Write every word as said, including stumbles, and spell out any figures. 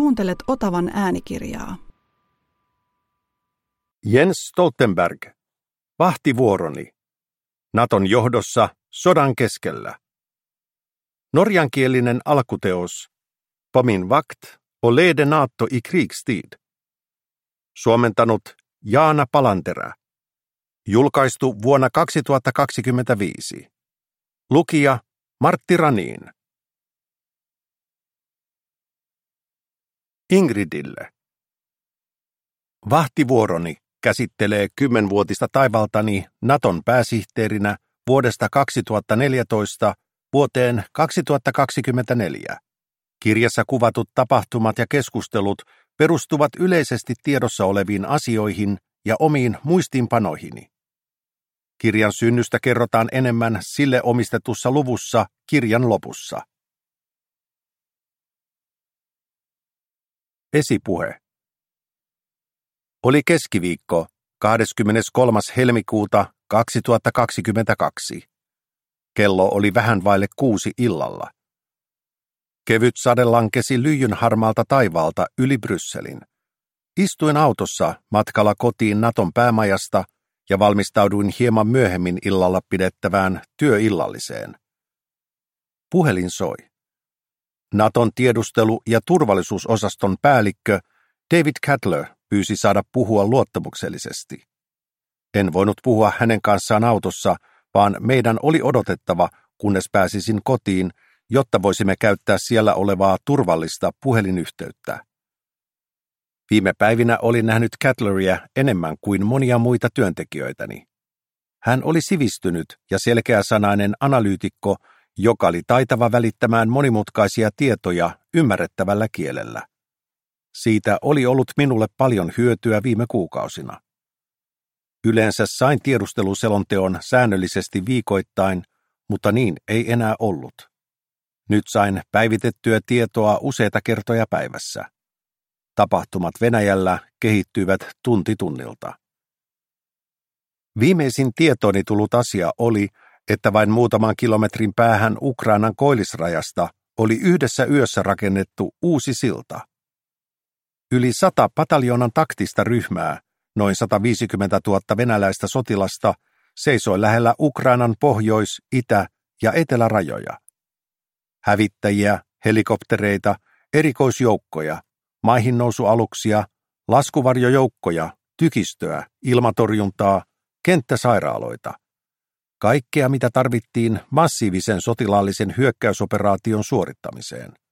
Kuuntelet Otavan äänikirjaa. Jens Stoltenberg. Vahtivuoroni. Naton johdossa sodan keskellä. Norjankielinen alkuteos. På min vakt och lede NATO i krigstid. Suomentanut Jaana Palanterä. Julkaistu vuonna kaksituhattakaksikymmentäviisi. Lukija Martti Raniin. Ingridille. Vahtivuoroni käsittelee kymmenvuotista taivaltani Naton pääsihteerinä vuodesta kaksituhattaneljätoista vuoteen kaksituhattakaksikymmentäneljä. Kirjassa kuvatut tapahtumat ja keskustelut perustuvat yleisesti tiedossa oleviin asioihin ja omiin muistiinpanoihini. Kirjan synnystä kerrotaan enemmän sille omistetussa luvussa kirjan lopussa. Esipuhe. Oli keskiviikko, kahdeskymmeneskolmas helmikuuta kaksituhattakaksikymmentäkaksi. Kello oli vähän vaille kuusi illalla. Kevyt sade lankesi lyijyn harmaalta taivaalta yli Brysselin. Istuin autossa matkalla kotiin Naton päämajasta ja valmistauduin hieman myöhemmin illalla pidettävään työillalliseen. Puhelin soi. Naton tiedustelu- ja turvallisuusosaston päällikkö David Cutler pyysi saada puhua luottamuksellisesti. En voinut puhua hänen kanssaan autossa, vaan meidän oli odotettava, kunnes pääsisin kotiin, jotta voisimme käyttää siellä olevaa turvallista puhelinyhteyttä. Viime päivinä olin nähnyt Cutleria enemmän kuin monia muita työntekijöitäni. Hän oli sivistynyt ja selkeäsanainen analyytikko, joka oli taitava välittämään monimutkaisia tietoja ymmärrettävällä kielellä. Siitä oli ollut minulle paljon hyötyä viime kuukausina. Yleensä sain tiedusteluselonteon säännöllisesti viikoittain, mutta niin ei enää ollut. Nyt sain päivitettyä tietoa useita kertoja päivässä. Tapahtumat Venäjällä kehittyivät tunti tunnilta. Viimeisin tietooni tullut asia oli, että vain muutaman kilometrin päähän Ukrainan koillisrajasta oli yhdessä yössä rakennettu uusi silta. Yli sata pataljoonan taktista ryhmää, noin sataviisikymmentätuhatta venäläistä sotilasta, seisoi lähellä Ukrainan pohjois-, itä- ja etelärajoja. Hävittäjiä, helikoptereita, erikoisjoukkoja, maihinnousualuksia, laskuvarjojoukkoja, tykistöä, ilmatorjuntaa, kenttäsairaaloita. Kaikkea, mitä tarvittiin massiivisen sotilaallisen hyökkäysoperaation suorittamiseen.